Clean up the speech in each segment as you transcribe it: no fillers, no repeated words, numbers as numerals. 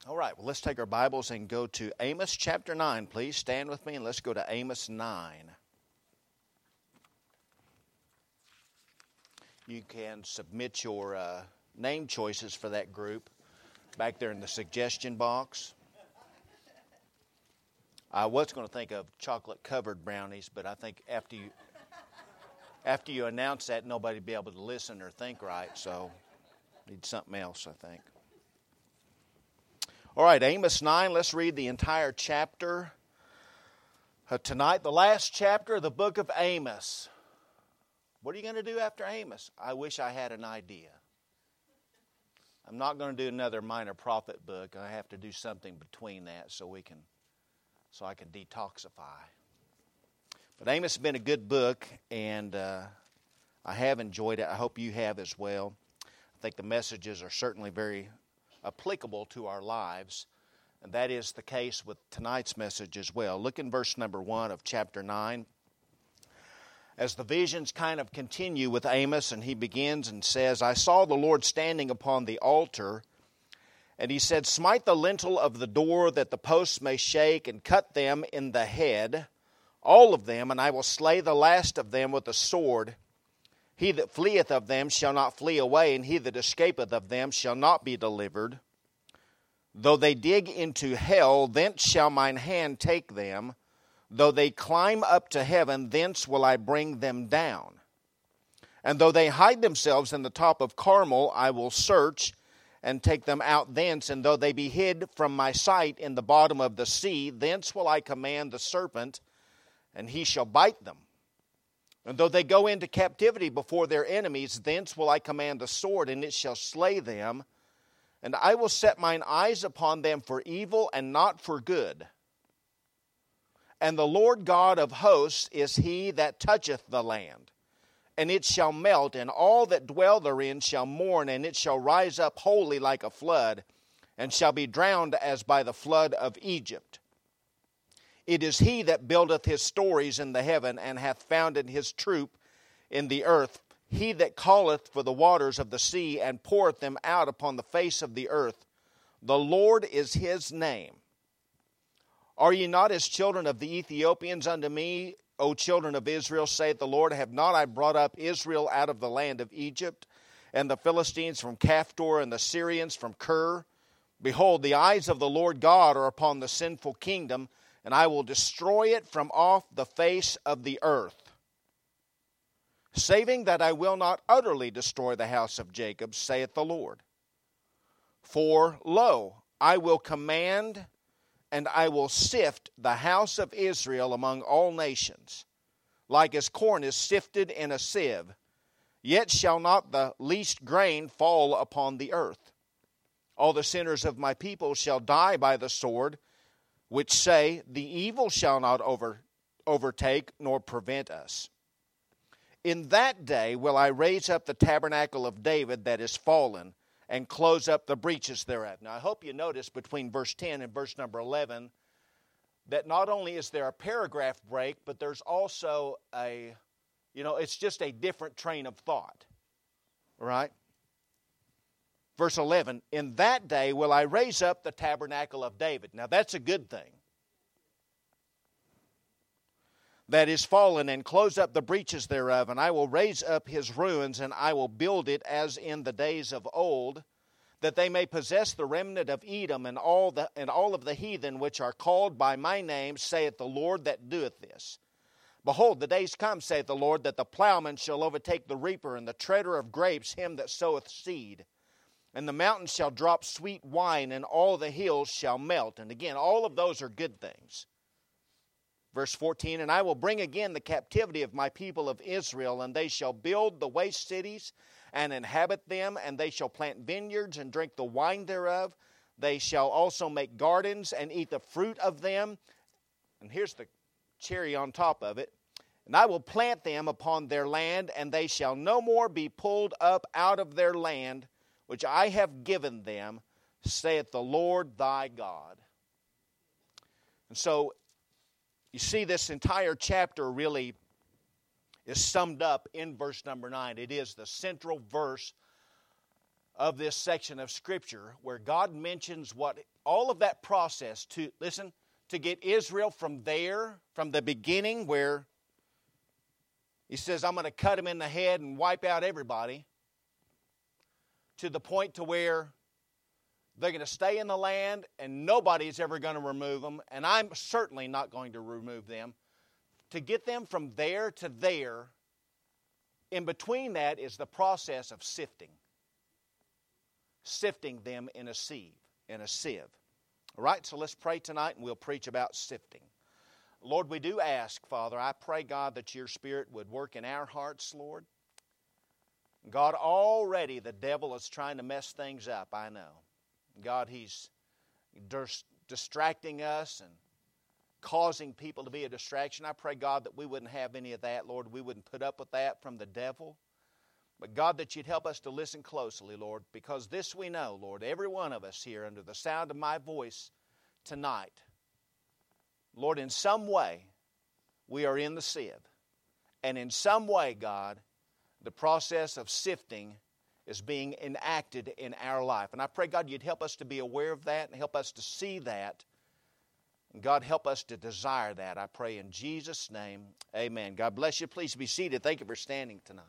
All right, well, let's take our Bibles and go to Amos chapter 9. Please stand with me and let's go to Amos 9. You can submit your name choices for that group back there in the suggestion box. I was going to think of chocolate-covered brownies, but I think after you announce that, nobody will be able to listen or think right, so need something else, I think. All right, Amos 9, let's read the entire chapter tonight. The last chapter of the book of Amos. What are you going to do after Amos? I wish I had an idea. I'm not going to do another minor prophet book. I have to do something between that so I can detoxify. But Amos has been a good book, and I have enjoyed it. I hope you have as well. I think the messages are certainly very applicable to our lives, and that is the case with tonight's message as well. Look in verse number 1 of chapter 9. As the visions kind of continue with Amos, and he begins and says, I saw the Lord standing upon the altar, and he said, smite the lintel of the door that the posts may shake, and cut them in the head, all of them, and I will slay the last of them with a sword. He that fleeth of them shall not flee away, and he that escapeth of them shall not be delivered. Though they dig into hell, thence shall mine hand take them. Though they climb up to heaven, thence will I bring them down. And though they hide themselves in the top of Carmel, I will search and take them out thence. And though they be hid from my sight in the bottom of the sea, thence will I command the serpent, and he shall bite them. And though they go into captivity before their enemies, thence will I command the sword, and it shall slay them. And I will set mine eyes upon them for evil and not for good. And the Lord God of hosts is he that toucheth the land. And it shall melt, and all that dwell therein shall mourn, and it shall rise up wholly like a flood, and shall be drowned as by the flood of Egypt. It is he that buildeth his stories in the heaven, and hath founded his troop in the earth. He that calleth for the waters of the sea, and poureth them out upon the face of the earth. The Lord is his name. Are ye not as children of the Ethiopians unto me, O children of Israel, saith the Lord? Have not I brought up Israel out of the land of Egypt, and the Philistines from Caphtor, and the Syrians from Kir? Behold, the eyes of the Lord God are upon the sinful kingdom, and I will destroy it from off the face of the earth. Saving that I will not utterly destroy the house of Jacob, saith the Lord. For, lo, I will command, and I will sift the house of Israel among all nations, like as corn is sifted in a sieve. Yet shall not the least grain fall upon the earth. All the sinners of my people shall die by the sword, which say, the evil shall not overtake nor prevent us. In that day will I raise up the tabernacle of David that is fallen, and close up the breaches thereof. Now I hope you notice between verse 10 and verse number 11 that not only is there a paragraph break, but there's also it's just a different train of thought. Right? Verse 11, in that day will I raise up the tabernacle of David. Now that's a good thing. That is fallen, and close up the breaches thereof, and I will raise up his ruins, and I will build it as in the days of old, that they may possess the remnant of Edom and all of the heathen which are called by my name, saith the Lord that doeth this. Behold, the days come, saith the Lord, that the plowman shall overtake the reaper, and the treader of grapes him that soweth seed. And the mountains shall drop sweet wine, and all the hills shall melt. And again, all of those are good things. Verse 14, and I will bring again the captivity of my people of Israel, and they shall build the waste cities and inhabit them, and they shall plant vineyards and drink the wine thereof. They shall also make gardens and eat the fruit of them. And here's the cherry on top of it. And I will plant them upon their land, and they shall no more be pulled up out of their land, which I have given them, saith the Lord thy God. And so, you see, this entire chapter really is summed up in verse number 9. It is the central verse of this section of Scripture where God mentions what all of that process to, listen, to get Israel from there, from the beginning where He says, I'm going to cut them in the head and wipe out everybody, to the point to where they're going to stay in the land and nobody's ever going to remove them, and I'm certainly not going to remove them. To get them from there to there, in between that is the process of sifting them in a sieve. All right, so let's pray tonight and we'll preach about sifting. Lord, we do ask, Father, I pray, God, that your Spirit would work in our hearts, Lord. God, already the devil is trying to mess things up, I know. God, he's distracting us and causing people to be a distraction. I pray, God, that we wouldn't have any of that, Lord. We wouldn't put up with that from the devil. But, God, that you'd help us to listen closely, Lord, because this we know, Lord, every one of us here under the sound of my voice tonight, Lord, in some way we are in the sieve. And in some way, God, the process of sifting is being enacted in our life. And I pray, God, you'd help us to be aware of that and help us to see that. And God, help us to desire that. I pray in Jesus' name, amen. God bless you. Please be seated. Thank you for standing tonight.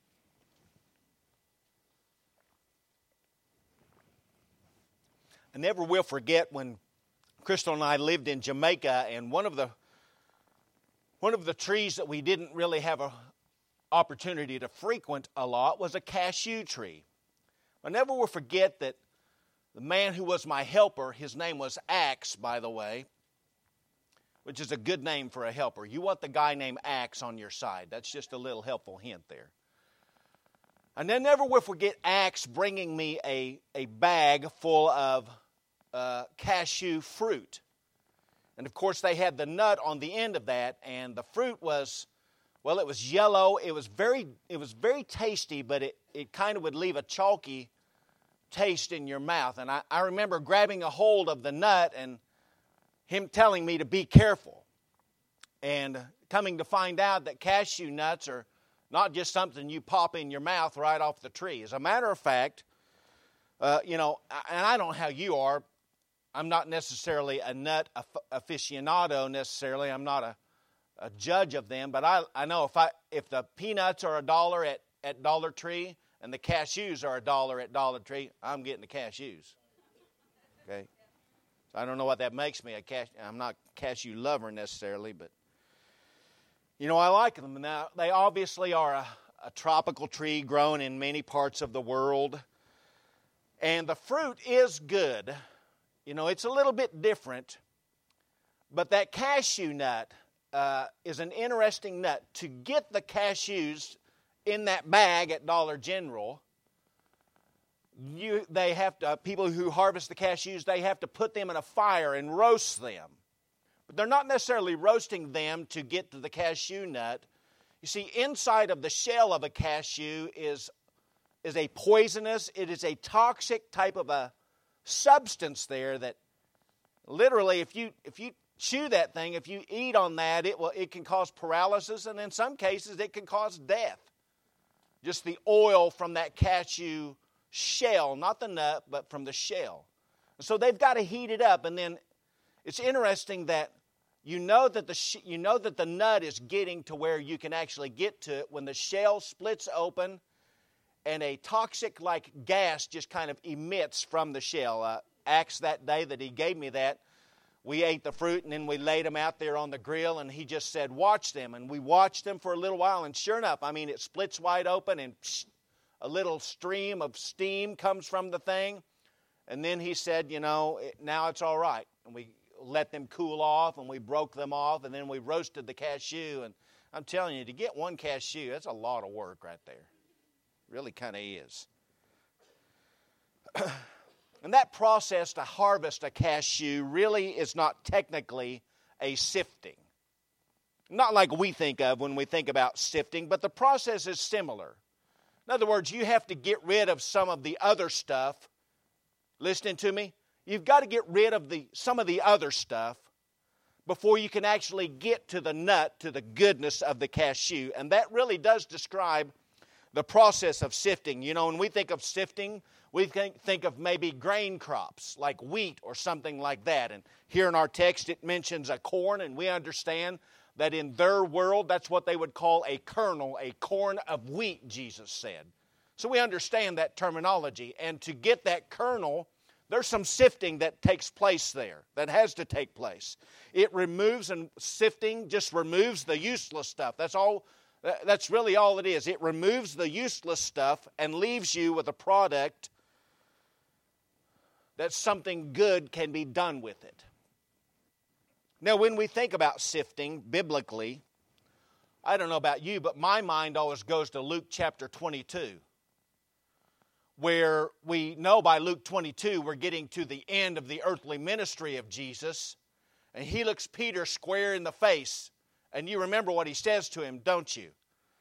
I never will forget when Crystal and I lived in Jamaica, and one of the trees that we didn't really have an opportunity to frequent a lot was a cashew tree. I never will forget that the man who was my helper, his name was Axe, by the way, which is a good name for a helper. You want the guy named Axe on your side. That's just a little helpful hint there. And I never will forget Axe bringing me a bag full of cashew fruit. And of course they had the nut on the end of that, and the fruit was, well, it was yellow. It was very tasty, but it kind of would leave a chalky taste in your mouth. And I remember grabbing a hold of the nut and him telling me to be careful. And coming to find out that cashew nuts are not just something you pop in your mouth right off the tree. As a matter of fact, and I don't know how you are, I'm not necessarily a nut aficionado necessarily. I'm not a judge of them, but I know if the peanuts are $1 at Dollar Tree and the cashews are $1 at Dollar Tree, I'm getting the cashews. Okay, so I don't know what that makes me. I'm not a cashew lover necessarily, but I like them. Now they obviously are a tropical tree grown in many parts of the world, and the fruit is good. It's a little bit different, but that cashew nut is an interesting nut. To get the cashews in that bag at Dollar General, people who harvest the cashews, they have to put them in a fire and roast them. But they're not necessarily roasting them to get to the cashew nut. You see, inside of the shell of a cashew is a poisonous, it is a toxic type of a substance there that literally if you chew that thing, if you eat on that, it can cause paralysis, and in some cases it can cause death. Just the oil from that cashew shell, not the nut, but from the shell. So they've got to heat it up, and then it's interesting that you know that the nut is getting to where you can actually get to it when the shell splits open and a toxic-like gas just kind of emits from the shell. Axe, that day that he gave me that, we ate the fruit and then we laid them out there on the grill, and he just said, watch them. And we watched them for a little while, and sure enough, it splits wide open and a little stream of steam comes from the thing. And then he said, now it's all right. And we let them cool off, and we broke them off, and then we roasted the cashew. And I'm telling you, to get one cashew, that's a lot of work right there. Really kind of is. And that process to harvest a cashew really is not technically a sifting. Not like we think of when we think about sifting, but the process is similar. In other words, you have to get rid of some of the other stuff. Listening to me? You've got to get rid of some of the other stuff before you can actually get to the nut, to the goodness of the cashew. And that really does describe the process of sifting. When we think of sifting, We think of maybe grain crops like wheat or something like that. And here in our text it mentions a corn, and we understand that in their world that's what they would call a kernel, a corn of wheat, Jesus said. So we understand that terminology. And to get that kernel, there's some sifting that takes place there, that has to take place. It removes, and sifting just removes the useless stuff. That's really all it is. It removes the useless stuff and leaves you with a product that something good can be done with it. Now, when we think about sifting biblically, I don't know about you, but my mind always goes to Luke chapter 22, where we know by Luke 22 we're getting to the end of the earthly ministry of Jesus, and he looks Peter square in the face, and you remember what he says to him, don't you?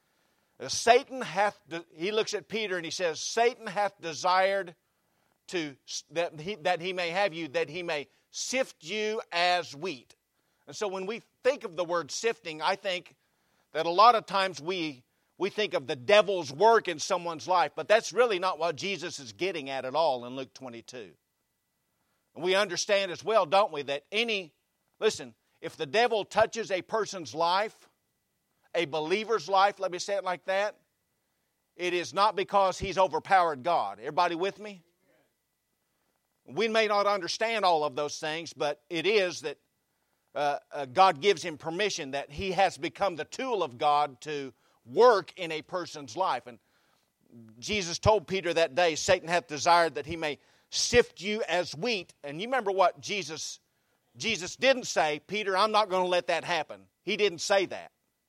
He looks at Peter and he says, Satan hath desired that he may have you, that he may sift you as wheat. And so when we think of the word sifting, I think that a lot of times we think of the devil's work in someone's life, but that's really not what Jesus is getting at all in Luke 22. And we understand as well, don't we, that if the devil touches a person's life, a believer's life, let me say it like that, it is not because he's overpowered God. Everybody with me? We may not understand all of those things, but it is that God gives him permission, that he has become the tool of God to work in a person's life. And Jesus told Peter that day, Satan hath desired that he may sift you as wheat. And you remember what Jesus didn't say, Peter, I'm not going to let that happen. He didn't say that.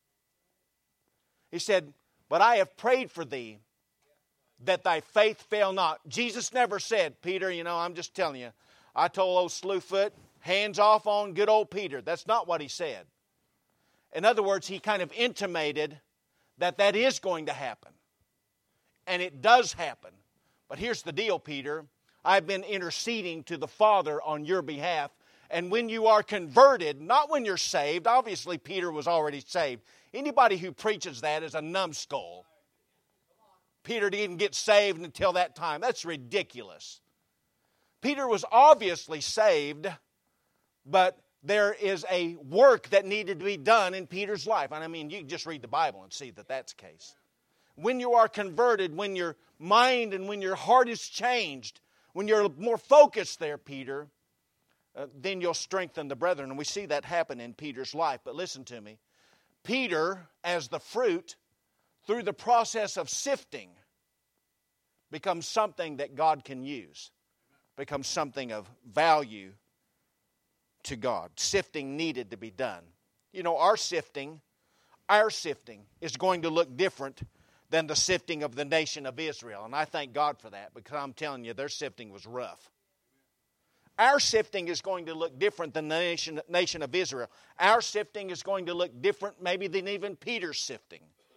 He said, but I have prayed for thee that thy faith fail not. Jesus never said, Peter, I'm just telling you, I told old Slewfoot, hands off on good old Peter. That's not what he said. In other words, he kind of intimated that is going to happen. And it does happen. But here's the deal, Peter. I've been interceding to the Father on your behalf. And when you are converted, not when you're saved, obviously Peter was already saved. Anybody who preaches that is a numbskull. Peter didn't get saved until that time. That's ridiculous. Peter was obviously saved, but there is a work that needed to be done in Peter's life. And I mean, you can just read the Bible and see that that's the case. When you are converted, when your mind and when your heart is changed, when you're more focused there, Peter, then you'll strengthen the brethren. And we see that happen in Peter's life. But listen to me. Peter, as the fruit, through the process of sifting, becomes something that God can use, becomes something of value to God. Sifting needed to be done. Our sifting is going to look different than the sifting of the nation of Israel. And I thank God for that, because I'm telling you, their sifting was rough. Our sifting is going to look different than the nation of Israel. Our sifting is going to look different maybe than even Peter's sifting.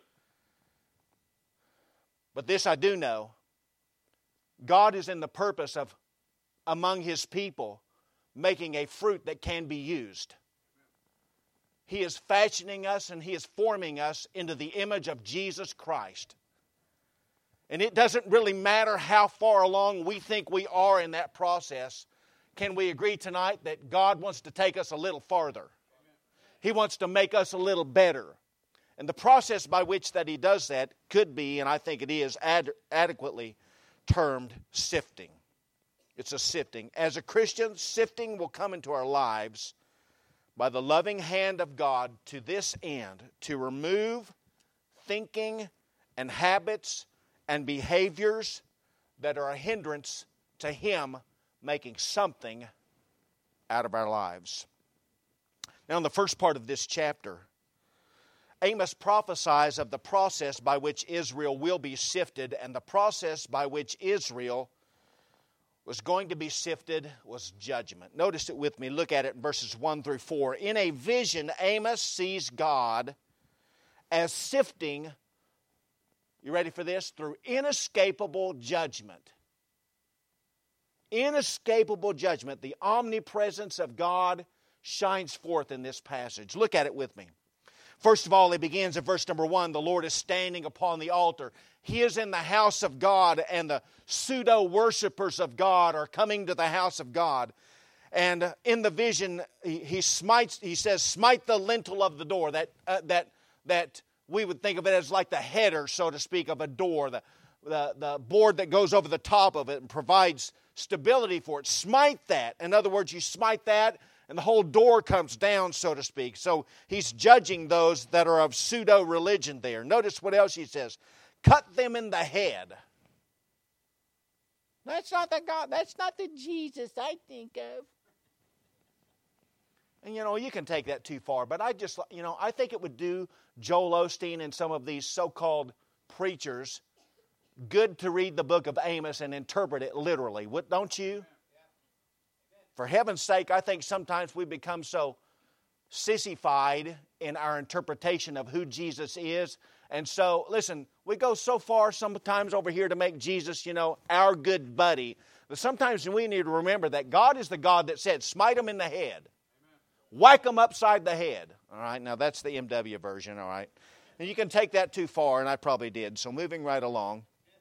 But this I do know. God is in the purpose of, among His people, making a fruit that can be used. He is fashioning us and He is forming us into the image of Jesus Christ. And it doesn't really matter how far along we think we are in that process. Can we agree tonight that God wants to take us a little farther? He wants to make us a little better. And the process by which that He does that could be, and I think it is, adequately termed sifting. It's a sifting. As a Christian, sifting will come into our lives by the loving hand of God to this end, to remove thinking and habits and behaviors that are a hindrance to Him making something out of our lives. Now, in the first part of this chapter, Amos prophesies of the process by which Israel will be sifted, and the process by which Israel was going to be sifted was judgment. Notice it with me. Look at it in verses 1 through 4. In a vision, Amos sees God as sifting, you ready for this? Through inescapable judgment. Inescapable judgment. The omnipresence of God shines forth in this passage. Look at it with me. First of all, it begins at verse number 1. The Lord is standing upon the altar. He is in the house of God, and the pseudo-worshipers of God are coming to the house of God. And in the vision, he says, smite the lintel of the door. That we would think of it as like the header, so to speak, of a door. The board that goes over the top of it and provides stability for it. Smite that. In other words, you smite that, and the whole door comes down, so to speak. So he's judging those that are of pseudo-religion there. Notice what else he says. Cut them in the head. That's not the God. That's not the Jesus I think of. And, you can take that too far. But I think it would do Joel Osteen and some of these so-called preachers good to read the book of Amos and interpret it literally. Don't you? For heaven's sake, I think sometimes we become so sissified in our interpretation of who Jesus is. And so, listen, we go so far sometimes over here to make Jesus, our good buddy. But sometimes we need to remember that God is the God that said, smite them in the head. Whack them upside the head. All right, now that's the MW version, all right. And you can take that too far, and I probably did. So moving right along.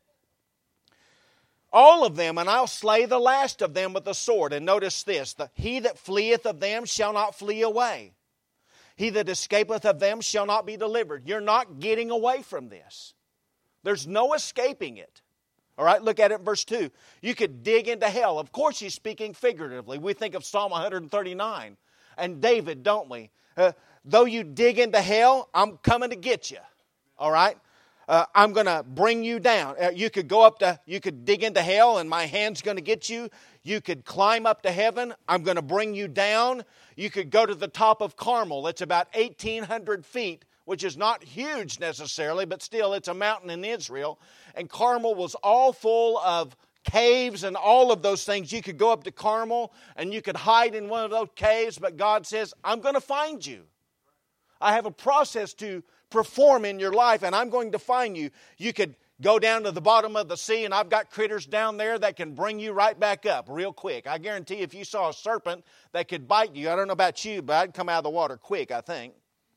All of them, and I'll slay the last of them with the sword. And notice this, he that fleeth of them shall not flee away. He that escapeth of them shall not be delivered. You're not getting away from this. There's no escaping it. All right, look at it in verse 2. You could dig into hell. Of course, he's speaking figuratively. We think of Psalm 139 and David, don't we? Though you dig into hell, I'm coming to get you. All right? I'm going to bring you down. You could dig into hell and my hand's going to get you. You could climb up to heaven. I'm going to bring you down. You could go to the top of Carmel. It's about 1,800 feet, which is not huge necessarily, but still it's a mountain in Israel. And Carmel was all full of caves and all of those things. You could go up to Carmel and you could hide in one of those caves, but God says, I'm going to find you. I have a process to perform in your life, and I'm going to find you. You could go down to the bottom of the sea, and I've got critters down there that can bring you right back up real quick. I guarantee if you saw a serpent that could bite you, I don't know about you, but I'd come out of the water quick, I think.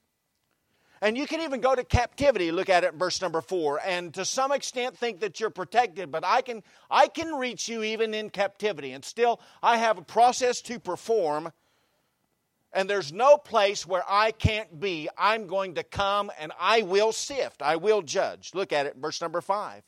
And you can even go to captivity, look at it in verse number 4, and to some extent think that you're protected, but I can reach you even in captivity, and still I have a process to perform. And there's no place where I can't be. I'm going to come and I will sift. I will judge. Look at it, verse number 5.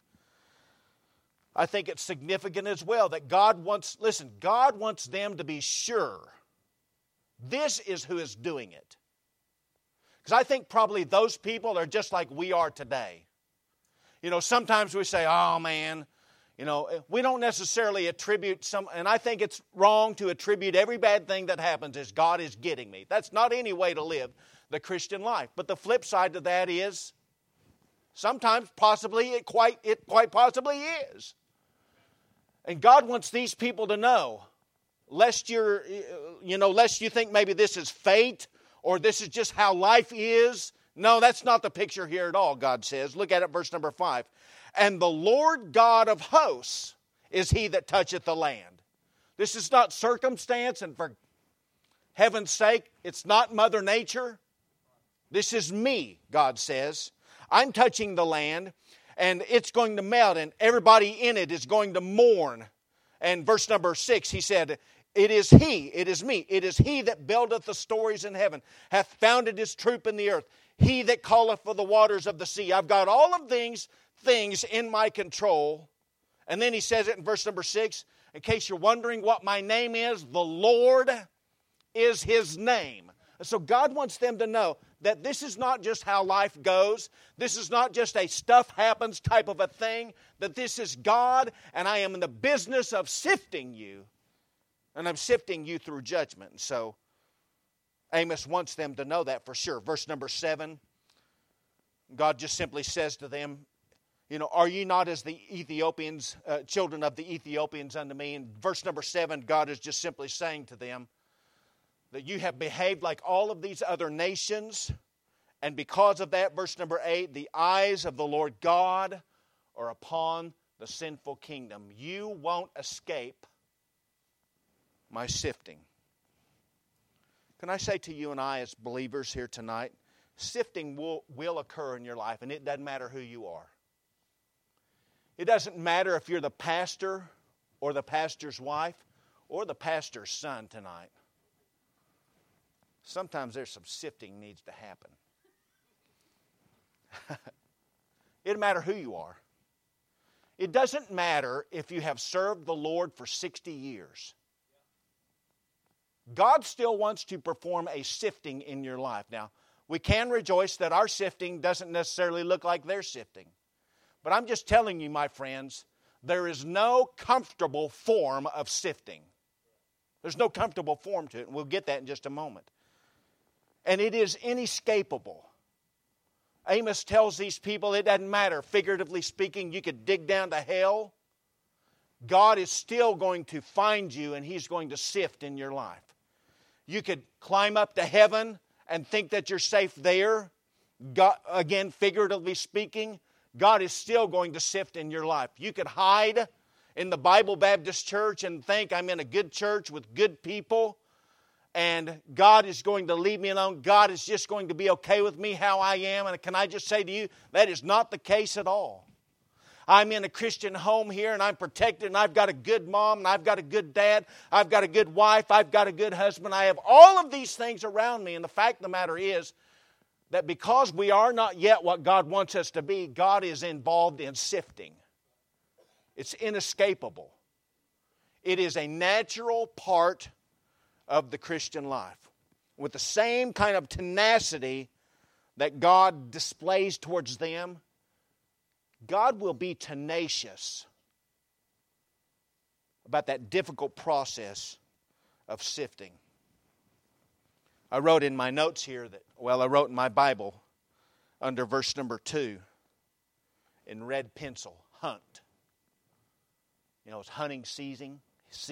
I think it's significant as well that God wants them to be sure this is who is doing it. Because I think probably those people are just like we are today. Sometimes we say, oh man, we don't necessarily attribute and I think it's wrong to attribute every bad thing that happens as God is getting me. That's not any way to live the Christian life. But the flip side to that is sometimes possibly it quite possibly is. And God wants these people to know, lest you think maybe this is fate or this is just how life is. No, that's not the picture here at all, God says. Look at it, verse number 5. And the Lord God of hosts is he that toucheth the land. This is not circumstance, and for heaven's sake, it's not Mother Nature. This is me, God says. I'm touching the land, and it's going to melt, and everybody in it is going to mourn. And verse number 6, he said, it is me, it is he that buildeth the stories in heaven, hath founded his troop in the earth, he that calleth for the waters of the sea. I've got all of things in my control. And then he says it in verse number 6, in case you're wondering what my name is, the Lord is his name. And so God wants them to know that this is not just how life goes. This is not just a stuff happens type of a thing. That this is God, and I am in the business of sifting you. And I'm sifting you through judgment. And so Amos wants them to know that for sure. Verse number 7, God just simply says to them, are ye not as the Ethiopians, children of the Ethiopians unto me? In verse number 7, God is just simply saying to them that you have behaved like all of these other nations. And because of that, verse number 8, the eyes of the Lord God are upon the sinful kingdom. You won't escape my sifting. Can I say to you and I as believers here tonight, sifting will occur in your life, and it doesn't matter who you are. It doesn't matter if you're the pastor or the pastor's wife or the pastor's son tonight. Sometimes there's some sifting needs to happen. It doesn't matter who you are. It doesn't matter if you have served the Lord for 60 years. God still wants to perform a sifting in your life. Now, we can rejoice that our sifting doesn't necessarily look like their sifting. But I'm just telling you, my friends, there is no comfortable form of sifting. There's no comfortable form to it, and we'll get that in just a moment. And it is inescapable. Amos tells these people it doesn't matter. Figuratively speaking, you could dig down to hell. God is still going to find you, and He's going to sift in your life. You could climb up to heaven and think that you're safe there. God, again, figuratively speaking, God is still going to sift in your life. You could hide in the Bible Baptist Church and think, I'm in a good church with good people, and God is going to leave me alone. God is just going to be okay with me how I am. And can I just say to you, that is not the case at all. I'm in a Christian home here, and I'm protected, and I've got a good mom, and I've got a good dad, I've got a good wife, I've got a good husband. I have all of these things around me, and the fact of the matter is that because we are not yet what God wants us to be, God is involved in sifting. It's inescapable. It is a natural part of the Christian life. With the same kind of tenacity that God displays towards them, God will be tenacious about that difficult process of sifting. I wrote in my notes here I wrote in my Bible under verse number 2 in red pencil, hunt. You know, it's hunting season.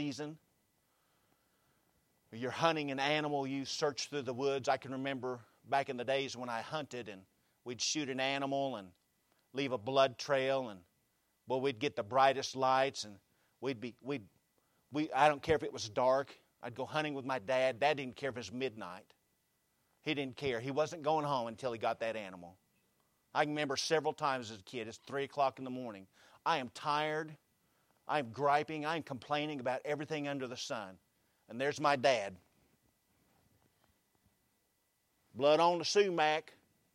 You're hunting an animal, you search through the woods. I can remember back in the days when I hunted, and we'd shoot an animal and leave a blood trail, and we'd get the brightest lights, and I don't care if it was dark. I'd go hunting with my dad. Dad didn't care if it was midnight. He didn't care. He wasn't going home until he got that animal. I can remember several times as a kid, it's 3 o'clock in the morning. I am tired. I'm griping. I'm complaining about everything under the sun. And there's my dad. Blood on the sumac.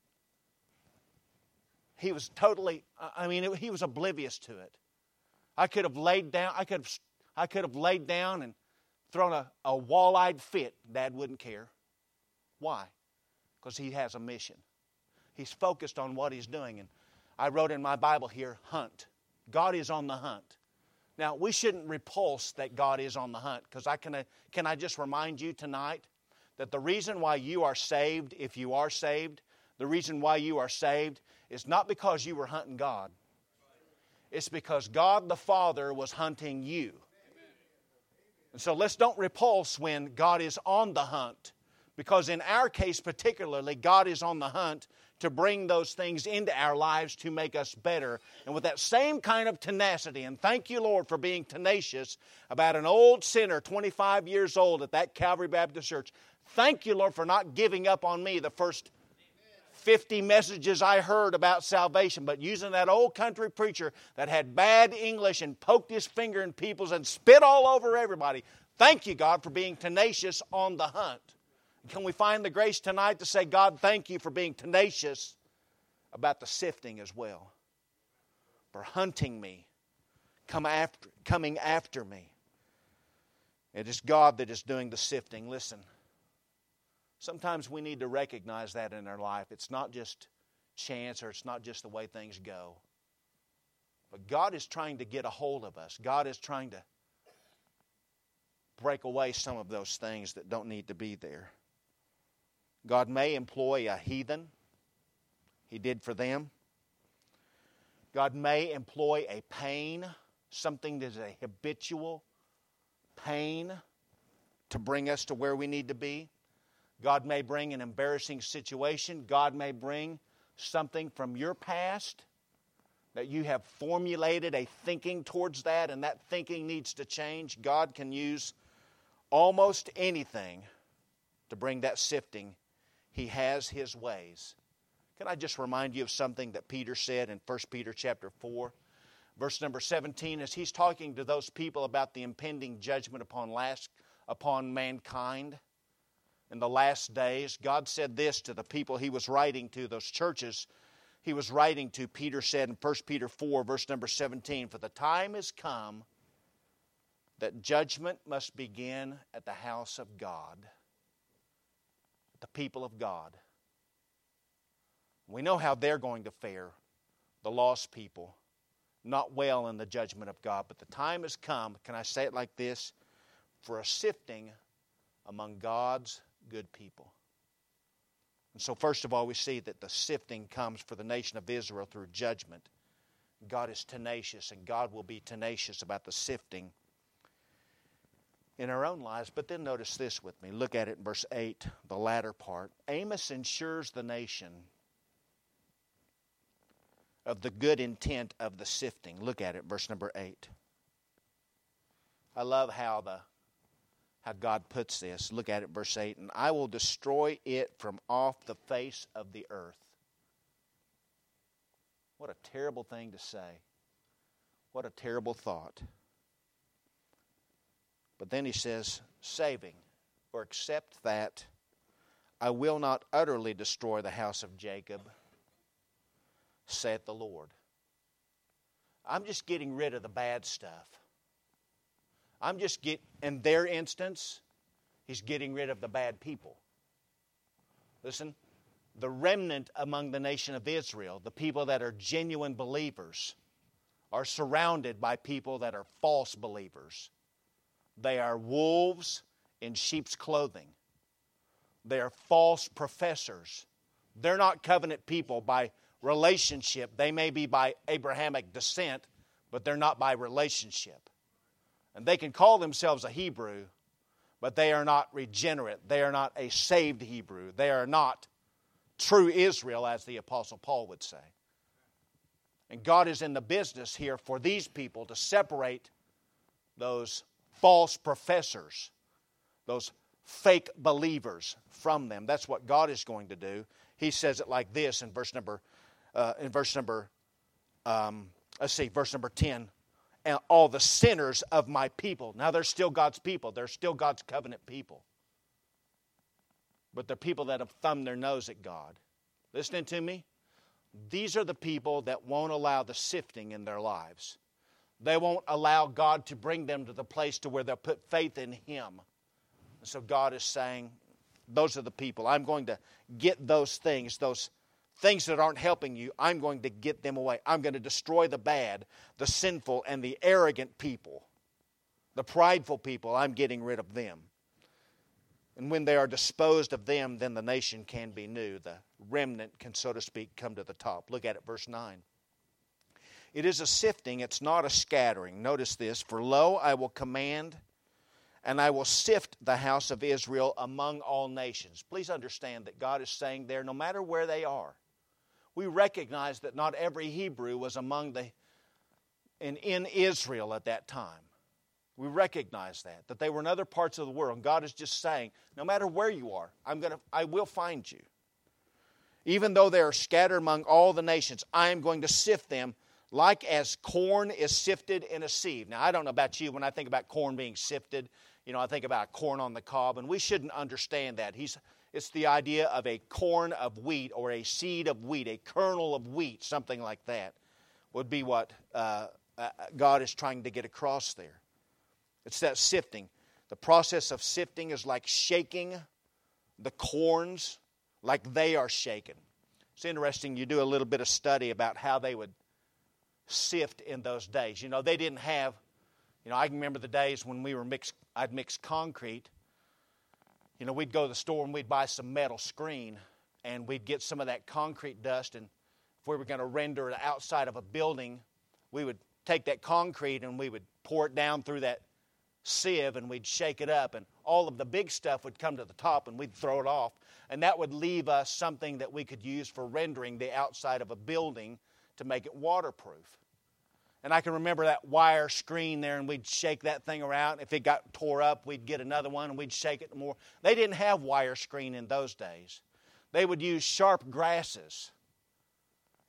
He was totally, he was oblivious to it. I could have laid down and thrown a wall-eyed fit. Dad wouldn't care. Why? Because he has a mission. He's focused on what he's doing. And I wrote in my Bible here, hunt. God is on the hunt. Now, we shouldn't repulse that God is on the hunt, because can I just remind you tonight that the reason why you are saved, if you are saved, the reason why you are saved is not because you were hunting God. It's because God the Father was hunting you. And so let's don't repulse when God is on the hunt, because in our case particularly, God is on the hunt to bring those things into our lives to make us better. And with that same kind of tenacity, and thank you, Lord, for being tenacious about an old sinner, 25 years old at that Calvary Baptist Church. Thank you, Lord, for not giving up on me the first 50 messages I heard about salvation, but using that old country preacher that had bad English and poked his finger in people's and spit all over everybody. Thank you, God, for being tenacious on the hunt. Can we find the grace tonight to say, God, thank you for being tenacious about the sifting as well, for hunting me, coming after me. It is God that is doing the sifting. Listen, sometimes we need to recognize that in our life. It's not just chance, or it's not just the way things go. But God is trying to get a hold of us. God is trying to break away some of those things that don't need to be there. God may employ a heathen. He did for them. God may employ a pain, something that is a habitual pain, to bring us to where we need to be. God may bring an embarrassing situation. God may bring something from your past that you have formulated a thinking towards that, and that thinking needs to change. God can use almost anything to bring that sifting. He has His ways. Can I just remind you of something that Peter said in 1 Peter chapter 4, verse number 17, as he's talking to those people about the impending judgment upon mankind in the last days. God said this to the people he was writing to, those churches he was writing to. Peter said in 1 Peter 4, verse number 17, "For the time is come that judgment must begin at the house of God," the people of God. We know how they're going to fare, the lost people, not well in the judgment of God. But the time has come, can I say it like this, for a sifting among God's good people. And so first of all, we see that the sifting comes for the nation of Israel through judgment. God is tenacious, and God will be tenacious about the sifting in our own lives. But then notice this with me. Look at it in verse 8, the latter part. Amos ensures the nation of the good intent of the sifting. Look at it, verse number 8. I love how God puts this. Look at it, verse 8. "And I will destroy it from off the face of the earth." What a terrible thing to say. What a terrible thought. But then he says, saving, or except that I will not utterly destroy the house of Jacob, saith the Lord. I'm just getting rid of the bad stuff. In their instance, he's getting rid of the bad people. Listen, the remnant among the nation of Israel, the people that are genuine believers, are surrounded by people that are false believers. They are wolves in sheep's clothing. They are false professors. They're not covenant people by relationship. They may be by Abrahamic descent, but they're not by relationship. And they can call themselves a Hebrew, but they are not regenerate. They are not a saved Hebrew. They are not true Israel, as the Apostle Paul would say. And God is in the business here for these people to separate those false professors, those fake believers from them. That's what God is going to do. He says it like this in verse number 10. "And all the sinners of my people." Now they're still God's people. They're still God's covenant people. But they're people that have thumbed their nose at God. Listening to me? These are the people that won't allow the sifting in their lives. They won't allow God to bring them to the place to where they'll put faith in Him. And so God is saying, those are the people. I'm going to get those things that aren't helping you, I'm going to get them away. I'm going to destroy the bad, the sinful, and the arrogant people. The prideful people, I'm getting rid of them. And when they are disposed of them, then the nation can be new. The remnant can, so to speak, come to the top. Look at it, verse 9. "It is a sifting, it's not a scattering." Notice this. "For lo, I will command, and I will sift the house of Israel among all nations." Please understand that God is saying there, no matter where they are. We recognize that not every Hebrew was in Israel at that time. We recognize that they were in other parts of the world. And God is just saying, no matter where you are, I will find you. "Even though they are scattered among all the nations, I am going to sift them like as corn is sifted in a sieve." Now, I don't know about you, when I think about corn being sifted, I think about corn on the cob, and we shouldn't understand that. It's the idea of a corn of wheat or a seed of wheat, a kernel of wheat, something like that would be what God is trying to get across there. It's that sifting. The process of sifting is like shaking the corns like they are shaken. It's interesting, you do a little bit of study about how they would sift in those days. They didn't have, I can remember the days when I'd mix concrete. We'd go to the store and we'd buy some metal screen, and we'd get some of that concrete dust, and if we were going to render the outside of a building, we would take that concrete and we would pour it down through that sieve, and we'd shake it up, and all of the big stuff would come to the top, and we'd throw it off, and that would leave us something that we could use for rendering the outside of a building to make it waterproof. And I can remember that wire screen there, and we'd shake that thing around. If it got tore up, we'd get another one, and we'd shake it more. They didn't have wire screen in those days. They would use sharp grasses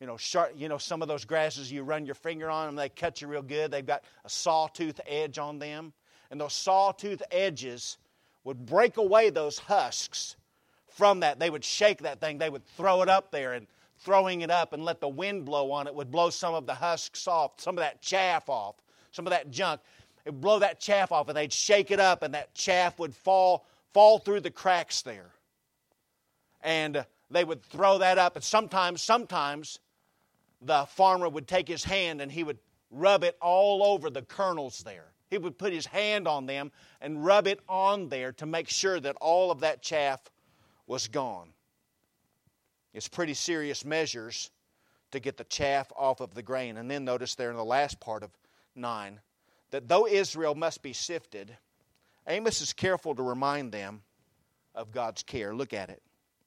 Some of those grasses you run your finger on them, they cut you real good. They've got a sawtooth edge on them. And those sawtooth edges would break away those husks from that. They would shake that thing. They would throw it up there, and throwing it up and let the wind blow on it would blow some of the husks off, some of that chaff off, some of that junk. It would blow that chaff off, and they'd shake it up, and that chaff would fall through the cracks there. And they would throw that up, and sometimes the farmer would take his hand and he would rub it all over the kernels there. He would put his hand on them and rub it on there to make sure that all of that chaff was gone. It's pretty serious measures to get the chaff off of the grain. And then notice there in the last part of 9, that though Israel must be sifted, Amos is careful to remind them of God's care. Look at it.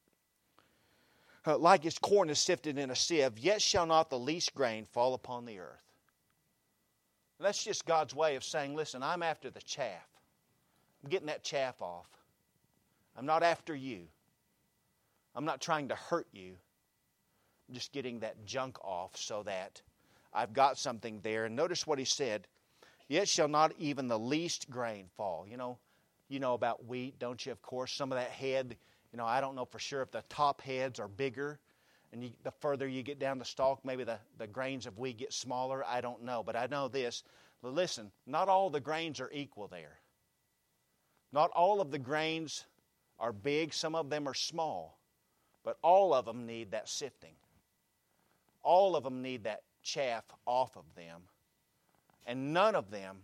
Like his corn is sifted in a sieve, yet shall not the least grain fall upon the earth. And that's just God's way of saying, listen, I'm after the chaff. I'm getting that chaff off. I'm not after you. I'm not trying to hurt you. I'm just getting that junk off so that I've got something there. And notice what he said, yet shall not even the least grain fall. You know about wheat, don't you? Of course, some of that head, I don't know for sure if the top heads are bigger, and the further you get down the stalk, maybe the grains of wheat get smaller. I don't know, but I know this. Listen, not all the grains are equal there. Not all of the grains are big. Some of them are small, but all of them need that sifting. All of them need that chaff off of them, and none of them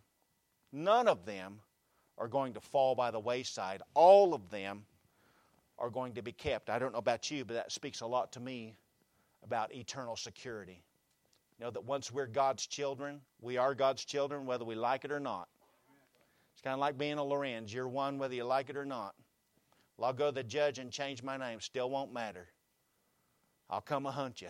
are going to fall by the wayside. All of them are going to be kept. I don't know about you, but that speaks a lot to me about eternal security. That once we're God's children, we are God's children whether we like it or not. It's kind of like being a Lorenz. You're one whether you like it or not. Well, I'll go to the judge and change my name. Still won't matter. I'll come and hunt you.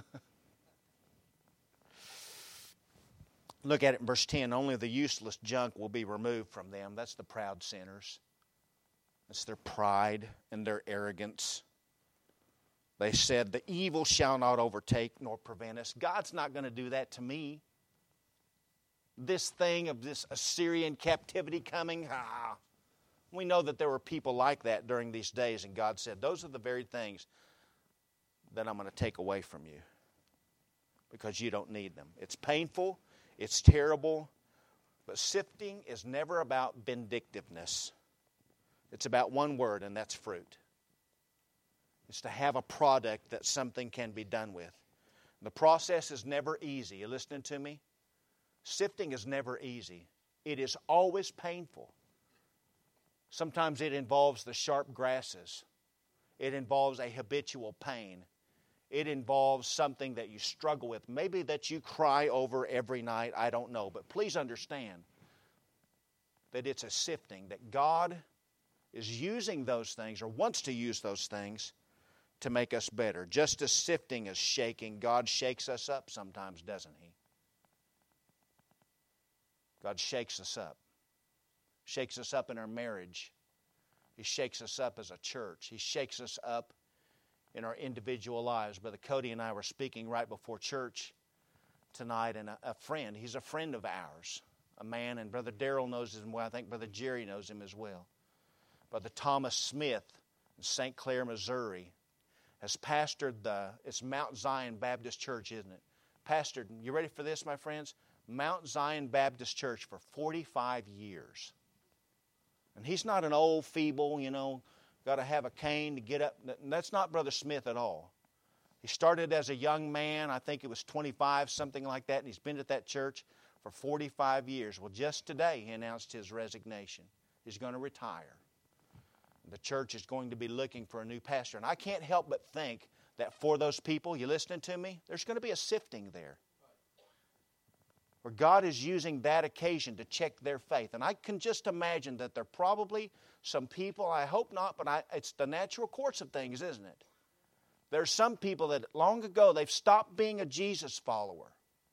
Look at it in verse 10. Only the useless junk will be removed from them. That's the proud sinners. That's their pride and their arrogance. They said, the evil shall not overtake nor prevent us. God's not going to do that to me. This thing of this Assyrian captivity coming, we know that there were people like that during these days, and God said, those are the very things that I'm going to take away from you because you don't need them. It's painful, it's terrible, but sifting is never about vindictiveness. It's about one word, and that's fruit. It's to have a product that something can be done with. The process is never easy. You listening to me? Sifting is never easy. It is always painful. Sometimes it involves the sharp grasses. It involves a habitual pain. It involves something that you struggle with. Maybe that you cry over every night. I don't know. But please understand that it's a sifting, that God is using those things or wants to use those things to make us better. Just as sifting is shaking, God shakes us up sometimes, doesn't He? God shakes us up. Shakes us up in our marriage. He shakes us up as a church. He shakes us up in our individual lives. Brother Cody and I were speaking right before church tonight, and a friend, he's a friend of ours, a man, and Brother Darrell knows him well. I think Brother Jerry knows him as well. Brother Thomas Smith in St. Clair, Missouri, has pastored it's Mount Zion Baptist Church, isn't it? Pastored, you ready for this, my friends? Mount Zion Baptist Church for 45 years. And he's not an old, feeble, got to have a cane to get up. That's not Brother Smith at all. He started as a young man, I think it was 25, something like that, and he's been at that church for 45 years. Well, just today he announced his resignation. He's going to retire. The church is going to be looking for a new pastor. And I can't help but think that for those people, you listening to me? There's going to be a sifting there. Where God is using that occasion to check their faith. And I can just imagine that there are probably some people, I hope not, but it's the natural course of things, isn't it? There's some people that long ago they've stopped being a Jesus follower.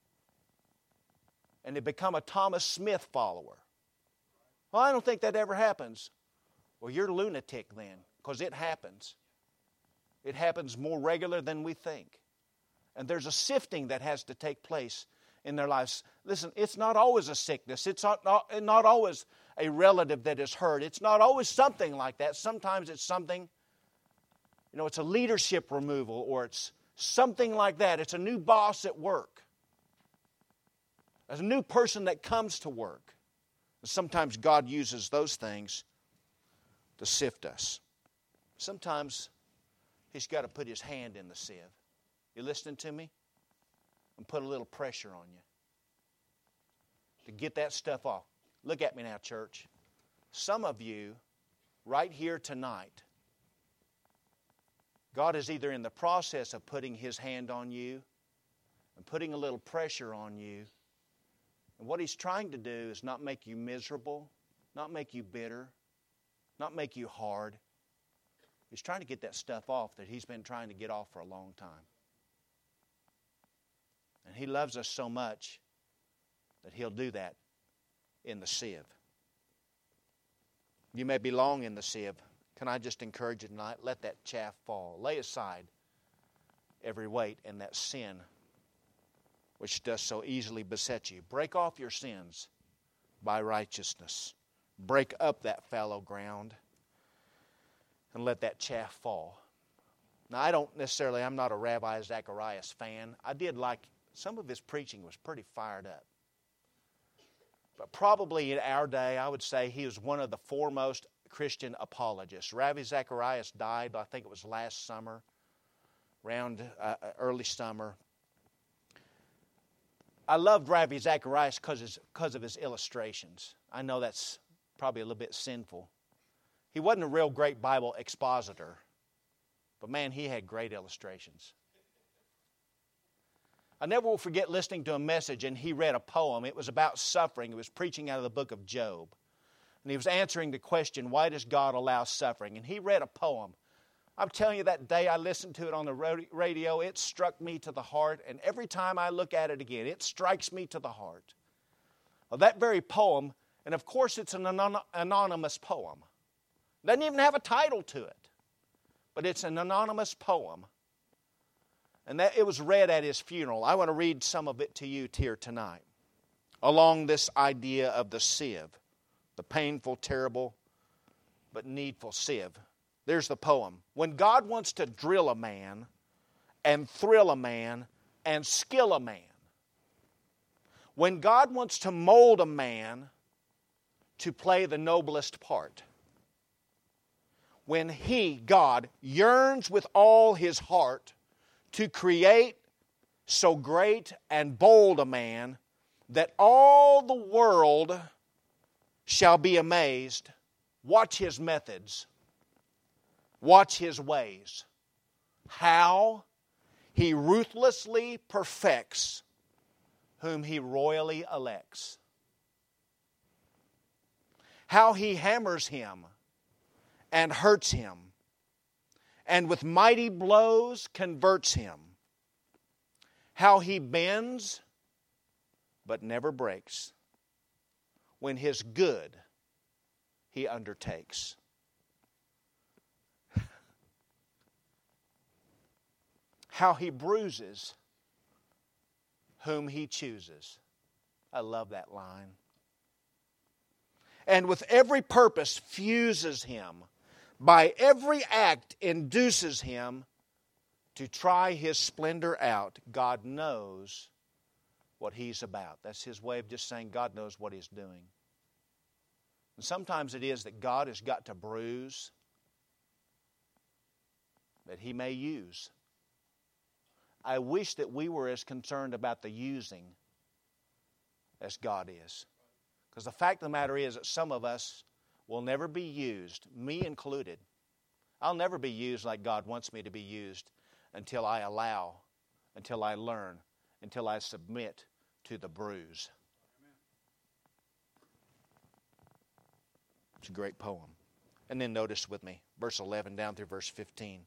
And they become a Thomas Smith follower. Well, I don't think that ever happens. Well, you're a lunatic then, because it happens. It happens more regular than we think. And there's a sifting that has to take place in their lives. Listen, it's not always a sickness. It's not always a relative that is hurt. It's not always something like that. Sometimes it's something, it's a leadership removal, or it's something like that. It's a new boss at work. There's a new person that comes to work. Sometimes God uses those things to sift us. Sometimes He's got to put His hand in the sieve. You listening to me? And put a little pressure on you to get that stuff off. Look at me now, church. Some of you, right here tonight, God is either in the process of putting His hand on you and putting a little pressure on you. And what He's trying to do is not make you miserable, not make you bitter, not make you hard. He's trying to get that stuff off that He's been trying to get off for a long time. And He loves us so much that He'll do that in the sieve. You may belong in the sieve. Can I just encourage you tonight? Let that chaff fall. Lay aside every weight and that sin which does so easily beset you. Break off your sins by righteousness. Break up that fallow ground and let that chaff fall. Now, I'm not a Rabbi Zacharias fan. I did like some of his preaching was pretty fired up. But probably in our day, I would say he was one of the foremost Christian apologists. Ravi Zacharias died, I think it was last summer, around early summer. I loved Ravi Zacharias because of his illustrations. I know that's probably a little bit sinful. He wasn't a real great Bible expositor, but man, he had great illustrations. I never will forget listening to a message, and he read a poem. It was about suffering. He was preaching out of the book of Job. And he was answering the question, why does God allow suffering? And he read a poem. I'm telling you, that day I listened to it on the radio, it struck me to the heart. And every time I look at it again, it strikes me to the heart. Well, that very poem, and of course it's an anonymous poem. It doesn't even have a title to it. But it's an anonymous poem. And that it was read at his funeral. I want to read some of it to you here tonight. Along this idea of the sieve. The painful, terrible, but needful sieve. There's the poem. When God wants to drill a man, and thrill a man, and skill a man. When God wants to mold a man to play the noblest part. When He, God, yearns with all His heart to create so great and bold a man that all the world shall be amazed. Watch His methods. Watch His ways. How He ruthlessly perfects whom He royally elects. How He hammers him and hurts him, and with mighty blows converts him. How He bends but never breaks when His good He undertakes. How He bruises whom He chooses. I love that line. And with every purpose fuses him. By every act induces him to try His splendor out. God knows what He's about. That's His way of just saying God knows what He's doing. And sometimes it is that God has got to bruise that He may use. I wish that we were as concerned about the using as God is. Because the fact of the matter is that some of us will never be used, me included. I'll never be used like God wants me to be used until I allow, until I learn, until I submit to the bruise. It's a great poem. And then notice with me, verse 11 down through verse 15.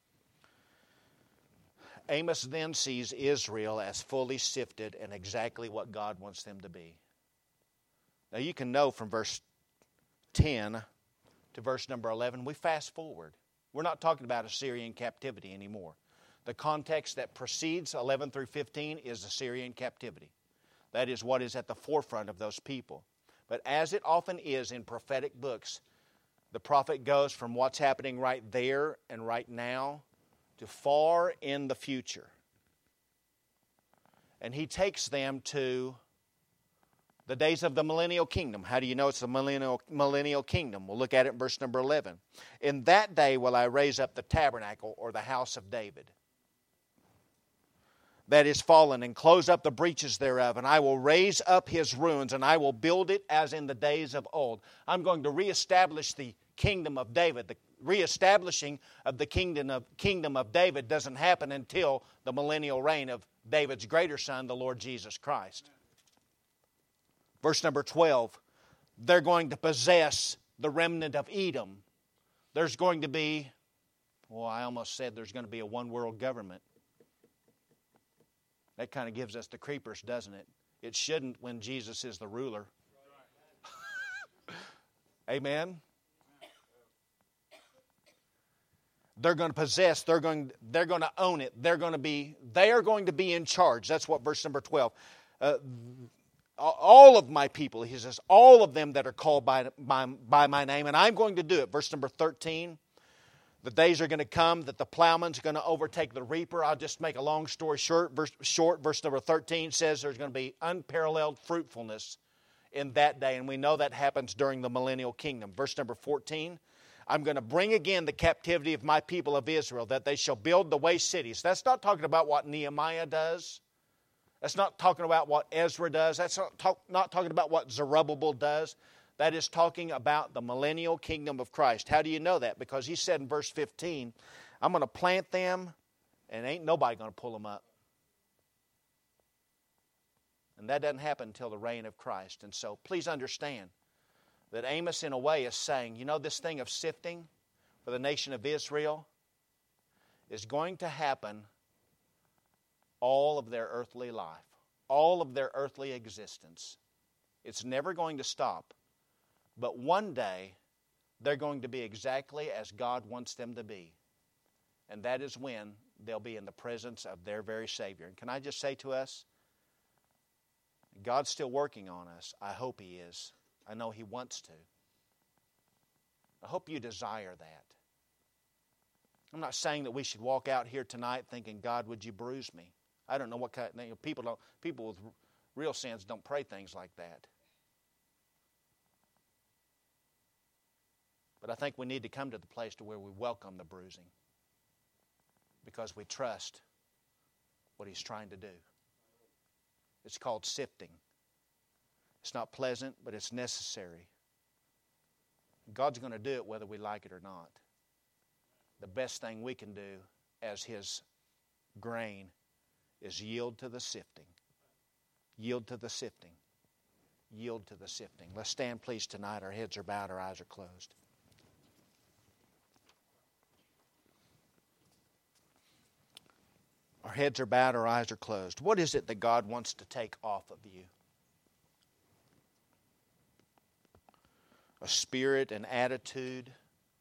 Amos then sees Israel as fully sifted and exactly what God wants them to be. Now you can know from verse 10 to verse number 11, we fast forward. We're not talking about Assyrian captivity anymore. The context that precedes 11 through 15 is Assyrian captivity. That is what is at the forefront of those people. But as it often is in prophetic books, the prophet goes from what's happening right there and right now to far in the future. And he takes them to the days of the millennial kingdom. How do you know it's the millennial kingdom? We'll look at it in verse number 11. In that day will I raise up the tabernacle, or the house of David, that is fallen, and close up the breaches thereof, and I will raise up his ruins, and I will build it as in the days of old. I'm going to reestablish the kingdom of David. The reestablishing of the kingdom of David doesn't happen until the millennial reign of David's greater son, the Lord Jesus Christ. Verse number 12, they're going to possess the remnant of Edom. There's going to be, I almost said there's going to be a one-world government. That kind of gives us the creepers, doesn't it? It shouldn't when Jesus is the ruler. Amen? They're going to possess, they're going to own it. They are going to be in charge. That's what verse number 12. All of my people, he says, all of them that are called by my name, and I'm going to do it. Verse number 13. The days are going to come that the plowman's going to overtake the reaper. I'll just make a long story short. Verse number 13 says there's going to be unparalleled fruitfulness in that day. And we know that happens during the millennial kingdom. Verse number 14, I'm going to bring again the captivity of my people of Israel, that they shall build the waste cities. That's not talking about what Nehemiah does. That's not talking about what Ezra does. That's not talking about what Zerubbabel does. That is talking about the millennial kingdom of Christ. How do you know that? Because he said in verse 15, I'm going to plant them and ain't nobody going to pull them up. And that doesn't happen until the reign of Christ. And so please understand that Amos in a way is saying, this thing of sifting for the nation of Israel is going to happen all of their earthly life, all of their earthly existence. It's never going to stop. But one day, they're going to be exactly as God wants them to be. And that is when they'll be in the presence of their very Savior. And can I just say to us, God's still working on us. I hope He is. I know He wants to. I hope you desire that. I'm not saying that we should walk out here tonight thinking, God, would you bruise me? I don't know what kind of people with real sins don't pray things like that. But I think we need to come to the place to where we welcome the bruising because we trust what He's trying to do. It's called sifting. It's not pleasant, but it's necessary. God's going to do it whether we like it or not. The best thing we can do as His grain is yield to the sifting. Yield to the sifting. Yield to the sifting. Let's stand, please, tonight. Our heads are bowed, our eyes are closed. Our heads are bowed, our eyes are closed. What is it that God wants to take off of you? A spirit, an attitude,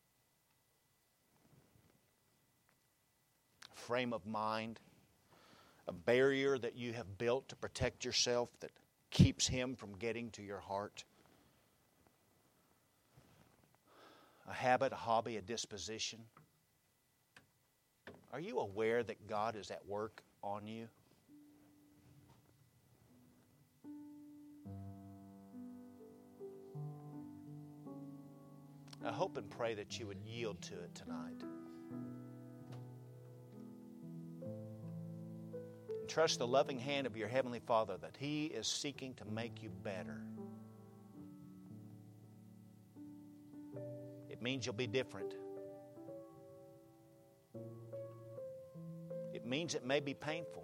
a frame of mind, a barrier that you have built to protect yourself that keeps Him from getting to your heart. A habit, a hobby, a disposition. Are you aware that God is at work on you? I hope and pray that you would yield to it tonight. And trust the loving hand of your Heavenly Father that He is seeking to make you better. It means you'll be different. It means it may be painful.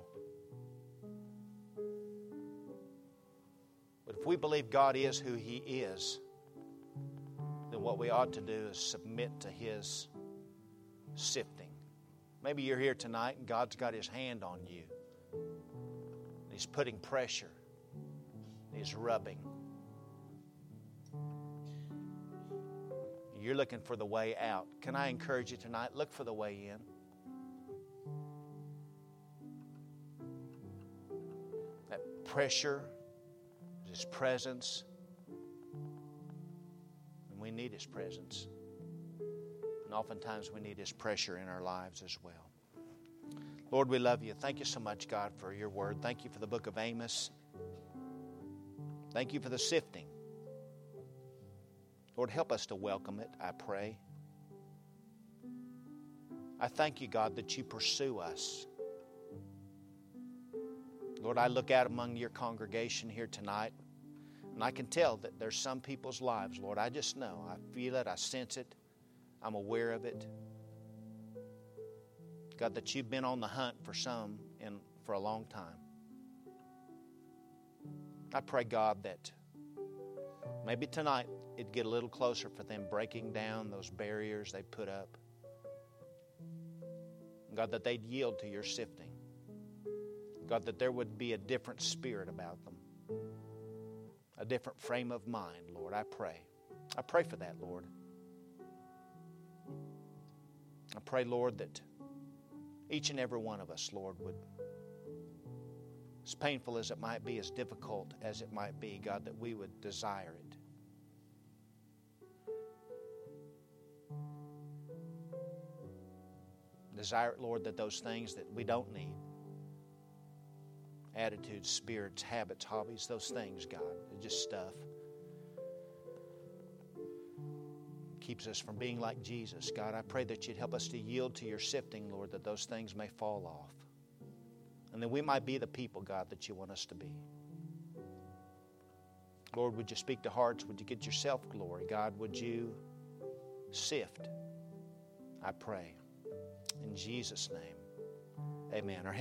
But if we believe God is who He is, then what we ought to do is submit to His sifting. Maybe you're here tonight and God's got His hand on you. He's putting pressure. He's rubbing. You're looking for the way out. Can I encourage you tonight? Look for the way in. pressure, His presence. And we need His presence. And oftentimes we need His pressure in our lives as well. Lord, we love You. Thank You so much, God, for Your word. Thank You for the book of Amos. Thank You for the sifting. Lord, help us to welcome it, I pray. I thank You, God, that You pursue us. Lord, I look out among Your congregation here tonight, and I can tell that there's some people's lives, Lord. I just know. I feel it. I sense it. I'm aware of it. God, that You've been on the hunt for some for a long time. I pray, God, that maybe tonight it'd get a little closer for them breaking down those barriers they put up. God, that they'd yield to Your sifting. God, that there would be a different spirit about them. A different frame of mind, Lord, I pray. I pray for that, Lord. I pray, Lord, that each and every one of us, Lord, would, as painful as it might be, as difficult as it might be, God, that we would desire it. Desire it, Lord, that those things that we don't need, attitudes, spirits, habits, hobbies, those things, God, they're just stuff. Keeps us from being like Jesus. God, I pray that You'd help us to yield to Your sifting, Lord, that those things may fall off. And that we might be the people, God, that You want us to be. Lord, would You speak to hearts? Would You get Yourself glory? God, would You sift? I pray. In Jesus' name, amen.